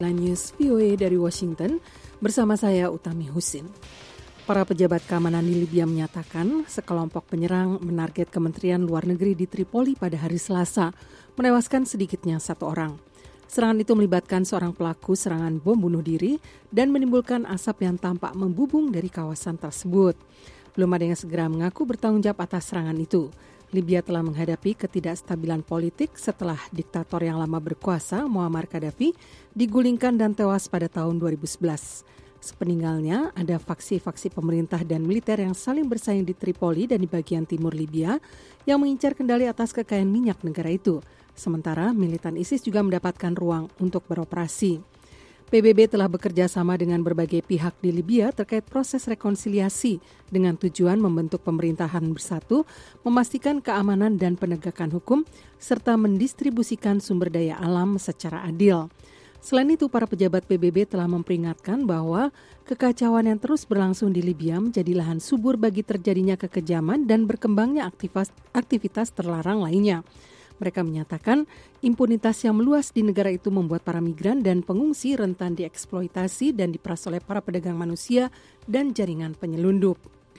News VOA dari Washington, bersama saya Utami Husin. Para pejabat keamanan di Libya menyatakan sekelompok penyerang menarget Kementerian Luar Negeri di Tripoli pada hari Selasa, menewaskan sedikitnya 1 orang. Serangan itu melibatkan seorang pelaku serangan bom bunuh diri dan menimbulkan asap yang tampak membubung dari kawasan tersebut. Belum ada yang segera mengaku bertanggung jawab atas serangan itu. Libya telah menghadapi ketidakstabilan politik setelah diktator yang lama berkuasa, Muammar Gaddafi, digulingkan dan tewas pada tahun 2011. Sepeninggalnya, ada faksi-faksi pemerintah dan militer yang saling bersaing di Tripoli dan di bagian timur Libya yang mengincar kendali atas kekayaan minyak negara itu. Sementara, militan ISIS juga mendapatkan ruang untuk beroperasi. PBB telah bekerja sama dengan berbagai pihak di Libya terkait proses rekonsiliasi dengan tujuan membentuk pemerintahan bersatu, memastikan keamanan dan penegakan hukum, serta mendistribusikan sumber daya alam secara adil. Selain itu, para pejabat PBB telah memperingatkan bahwa kekacauan yang terus berlangsung di Libya menjadi lahan subur bagi terjadinya kekejaman dan berkembangnya aktivitas terlarang lainnya. Mereka menyatakan impunitas yang meluas di negara itu membuat para migran dan pengungsi rentan dieksploitasi dan diperas oleh para pedagang manusia dan jaringan penyelundup.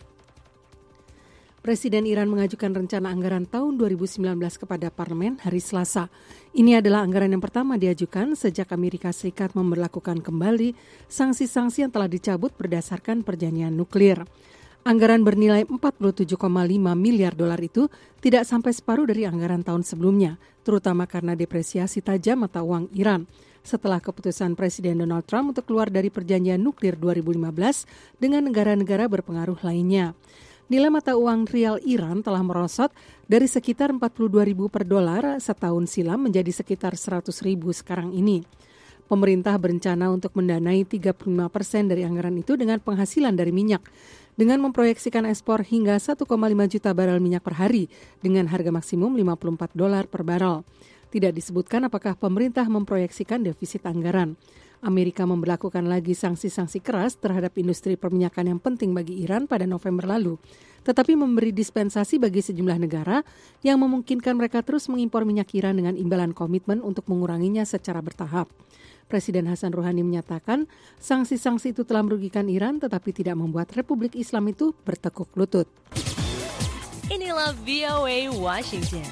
Presiden Iran mengajukan rencana anggaran tahun 2019 kepada parlemen hari Selasa. Ini adalah anggaran yang pertama diajukan sejak Amerika Serikat memberlakukan kembali sanksi-sanksi yang telah dicabut berdasarkan perjanjian nuklir. Anggaran bernilai 47,5 miliar dolar itu tidak sampai separuh dari anggaran tahun sebelumnya, terutama karena depresiasi tajam mata uang Iran setelah keputusan Presiden Donald Trump untuk keluar dari perjanjian nuklir 2015 dengan negara-negara berpengaruh lainnya. Nilai mata uang rial Iran telah merosot dari sekitar 42.000 per dolar setahun silam menjadi sekitar 100.000 sekarang ini. Pemerintah berencana untuk mendanai 35% dari anggaran itu dengan penghasilan dari minyak, dengan memproyeksikan ekspor hingga 1,5 juta barel minyak per hari dengan harga maksimum $54 per barel. Tidak disebutkan apakah pemerintah memproyeksikan defisit anggaran. Amerika memberlakukan lagi sanksi-sanksi keras terhadap industri perminyakan yang penting bagi Iran pada November lalu, tetapi memberi dispensasi bagi sejumlah negara yang memungkinkan mereka terus mengimpor minyak Iran dengan imbalan komitmen untuk menguranginya secara bertahap. Presiden Hasan Rouhani menyatakan sanksi-sanksi itu telah merugikan Iran tetapi tidak membuat Republik Islam itu bertekuk lutut. Inilah VOA Washington.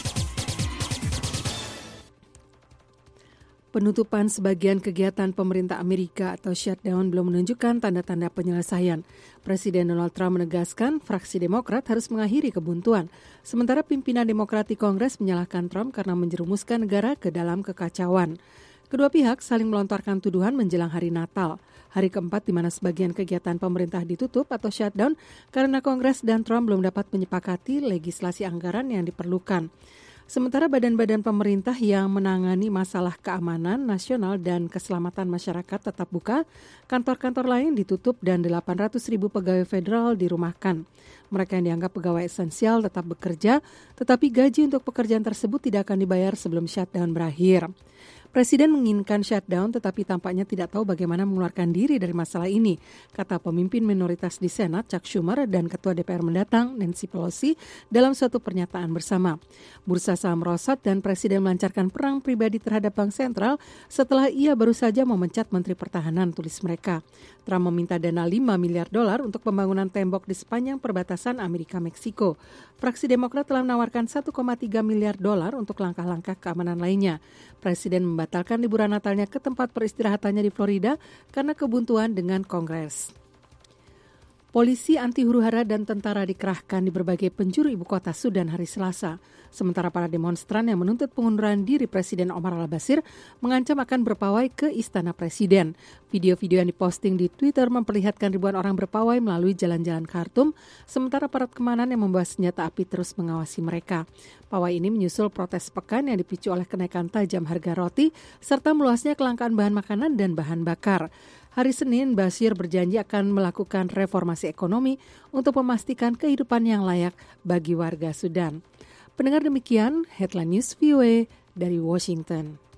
Penutupan sebagian kegiatan pemerintah Amerika atau shutdown belum menunjukkan tanda-tanda penyelesaian. Presiden Donald Trump menegaskan fraksi Demokrat harus mengakhiri kebuntuan. Sementara pimpinan Demokrat di Kongres menyalahkan Trump karena menjerumuskan negara ke dalam kekacauan. Kedua pihak saling melontarkan tuduhan menjelang hari Natal, hari keempat di mana sebagian kegiatan pemerintah ditutup atau shutdown karena Kongres dan Trump belum dapat menyepakati legislasi anggaran yang diperlukan. Sementara badan-badan pemerintah yang menangani masalah keamanan nasional dan keselamatan masyarakat tetap buka, kantor-kantor lain ditutup dan 800.000 pegawai federal dirumahkan. Mereka yang dianggap pegawai esensial tetap bekerja, tetapi gaji untuk pekerjaan tersebut tidak akan dibayar sebelum shutdown berakhir. Presiden menginginkan shutdown tetapi tampaknya tidak tahu bagaimana mengeluarkan diri dari masalah ini, kata pemimpin minoritas di Senat Chuck Schumer dan Ketua DPR mendatang Nancy Pelosi dalam suatu pernyataan bersama. Bursa saham merosot dan Presiden melancarkan perang pribadi terhadap Bank Sentral setelah ia baru saja memecat Menteri Pertahanan, tulis mereka. Trump meminta dana $5 miliar untuk pembangunan tembok di sepanjang perbatasan Amerika-Meksiko. Fraksi Demokrat telah menawarkan $1,3 miliar untuk langkah-langkah keamanan lainnya. Presiden membatalkan liburan Natalnya ke tempat peristirahatannya di Florida karena kebuntuan dengan Kongres. Polisi anti huru-hara dan tentara dikerahkan di berbagai penjuru ibu kota Sudan hari Selasa. Sementara para demonstran yang menuntut pengunduran diri Presiden Omar al-Bashir mengancam akan berpawai ke Istana Presiden. Video-video yang diposting di Twitter memperlihatkan ribuan orang berpawai melalui jalan-jalan Khartoum, sementara aparat keamanan yang membawa senjata api terus mengawasi mereka. Pawai ini menyusul protes pekan yang dipicu oleh kenaikan tajam harga roti, serta meluasnya kelangkaan bahan makanan dan bahan bakar. Hari Senin, Bashir berjanji akan melakukan reformasi ekonomi untuk memastikan kehidupan yang layak bagi warga Sudan. Pendengar demikian, Headline News VOA dari Washington.